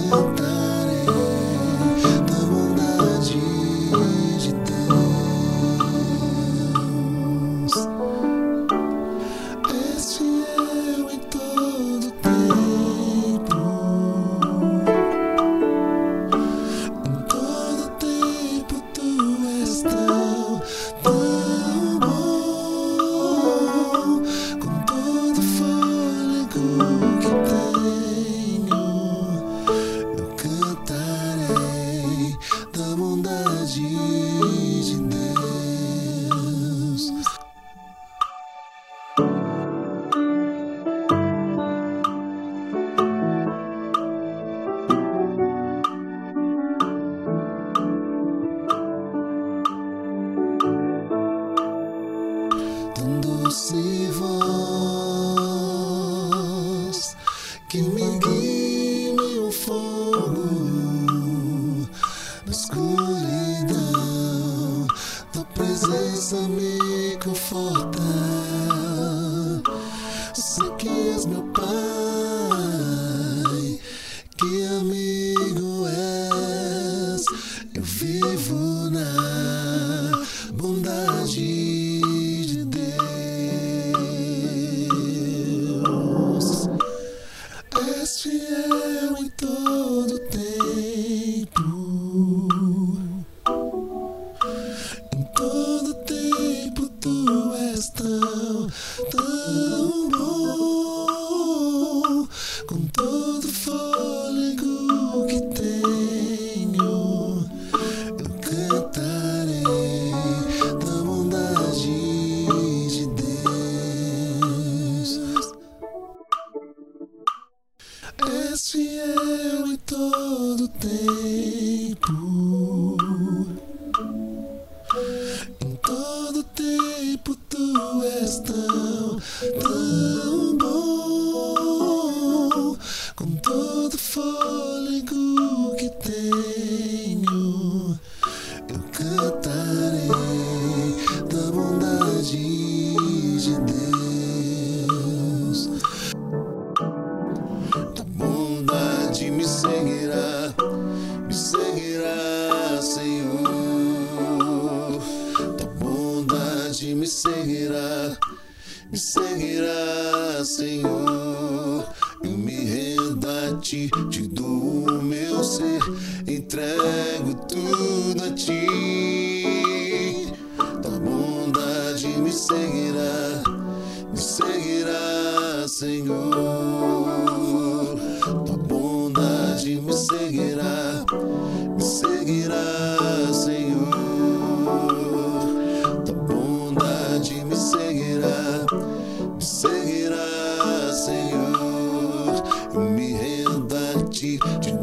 cantarei da bondade de Deus. És fiel em todo tempo, em todo tempo tu és tão bom, com todo fôlego que tenho, eu cantarei da bondade de Deus. Tão doce voz que me guia em meu fogo, na escuridão, tua presença me conforta. Sei que és meu Pai, que amigo és. Eu vivo na bondade de Deus. És fiel em todo tempo, em todo tempo tu és tão bom, com todo fôlego que tenho, eu cantarei da bondade de Deus. És fiel em todo tempo, em todo tempo tu és tão bom, com todo fôlego que tenho, eu cantarei da bondade de Deus. Tua bondade me seguirá, Senhor. Tua bondade me seguirá, Senhor. Eu me rendo a ti, te dou o meu ser, entrego tudo a ti. Tua bondade me seguirá, Senhor. Tua bondade me seguirá, Senhor. Tua bondade me seguirá, Senhor. Eu me rendo a ti, te